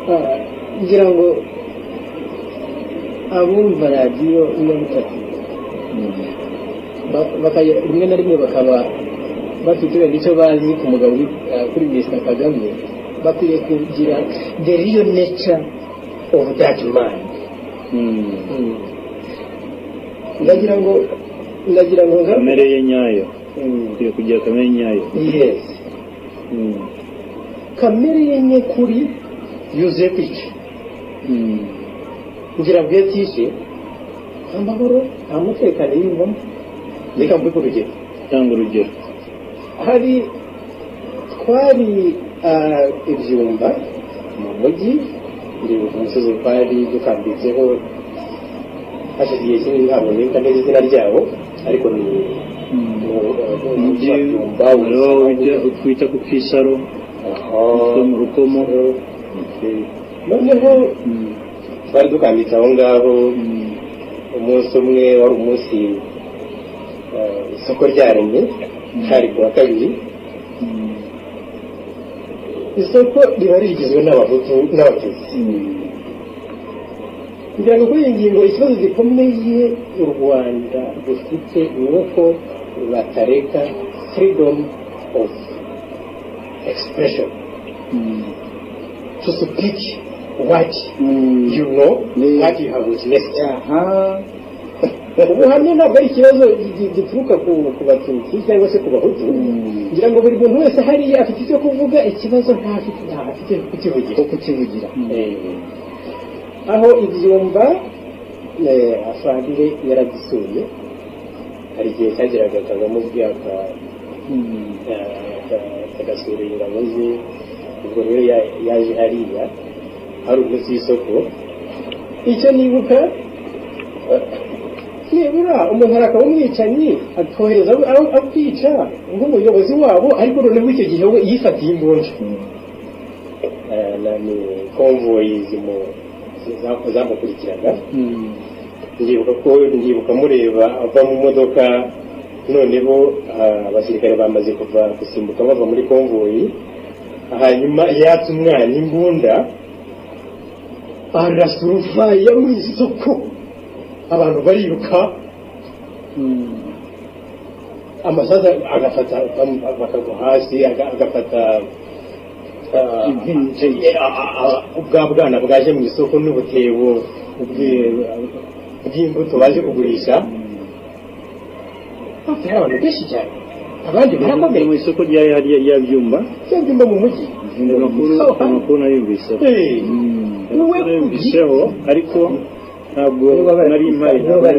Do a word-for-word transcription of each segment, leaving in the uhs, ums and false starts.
ngira ngo abumva radiyo ino butatu bakajya rimwe na rimwe bakaba bafite wenda icyo bazi ku mugabo kuri Mister Kagame bakwiye kugira the real nature of that man. ndagira ngo ndagira ngo kamere ye nyayo kwiye kugira kamere nyayo. Yes. kamere ye nyekuri yuzuye kwica. ngira ngo yatishe amahoro nta mutekano yiyumvamo. reka mvuge urugero cyangwa urugero hari twari ibyumba mu mujyi ndi umusozi twari dukambitseho hashize igihe kinini ntabwo nibuka neza izina ryabo ariko ni umujyi twita ku Kisaro mu Rukomo. noneho twari dukambitse aho ngaho umunsi umwe wari umunsi isoko ryaremye hari kuwa kabiri. isoko riba rigizwe n'abahutu n'abatutsi. kugira ngo kuri iyi ngingo ikibazo gikomeye u Rwanda rufite ni uko batareka freedom of expression to speak what you know what you have witnessed. ubuhamya ntabwo ari ikibazo gituruka ku batutsi cyangwa se ku bahutu. ngira ngo buri muntu wese hariya afite icyo kuvuga, ikibazo ntafite ntafite kukivugira kukivugira aho ibyumba afandire yarabisuye. hari igihe cyageraga Kagame ubwaka agasura ingabo ze. ubwo rero yaje hariya hari umunsi w'isoko. icyo nibuka nibura umuntu arakaba umwicanyi atohereza akwica nk'umuyobozi wabo, ariko noneho icyo gihe we yifatiye imbunda. ni konvoyi zamukurikiraga. ndibuka ko ndibuka mureba ava mu modoka, noneho abasirikare bamaze kuva gusimbuka bava muri konvoyi, hanyuma yatse umwana imbunda arasuruva ya mu isoko. abantu bariruka, amasaza agafata bakagwa hasi, agafata ubwa bwana bwaje mu isoko n'ubutebo bw'imbuto baje kugurisha. hari abantu benshi cyane, abandi barakomeye mu isoko rya byumba cyangwa mu mujyi. amakuru nayumvise nayumviseho ariko ntabwo nari mpari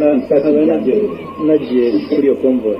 nagiye kuri iyo konvoyi.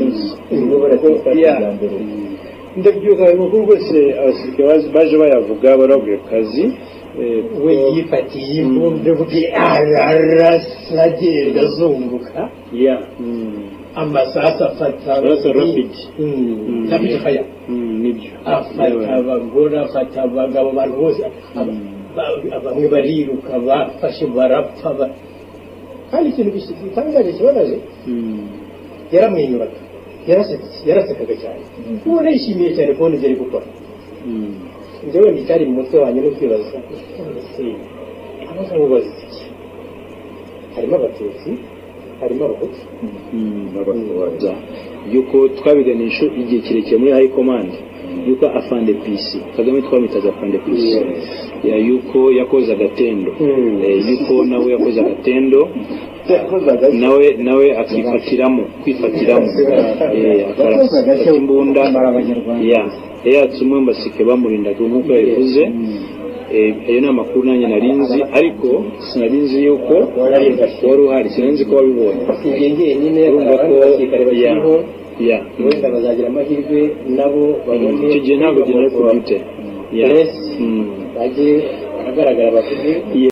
ndabyuka amakuru rwose abasirikare baje bayavuga baravuye kazi. we yifatiye imbunda bwe ararasa agenda azunguka. amasasu afata rapid rapid fire. nibyo afata abagore, afata abagabo, abantu bose bamwe bariruka bafashe barapfa. kandi ikintu gitangaje kibabaje, yaramwenyuraga, yarasekaga cyane. ubona yishimiye cyane kubona ibyo ari gukora. njyewe nticyari mu mutwe wanjye no kwibaza abagabo bazi iki. harimo abatutsi, harimo abahutu. yuko twabiganisha igihe kirekire muri high command, yuko afande pisi Kagame twamitaga afande pisi, ya yuko yakoze agatendo, yuko nawe yakoze agatendo, nawe nawe akifatiramo kwifatiramo eh akarasa imbunda ya yatse umwe mbasike bamurindaga nk'uko yavuze. ayo ni amakuru nanjye narinzi, ariko sinarinzi yuko wari uhari, sinanzi ko wabibonye. urumva ko ya wenda bazagira amahirwe nabo babone icyo gihe ntabwo gina ari computer ya bajye ahagaragara bavuge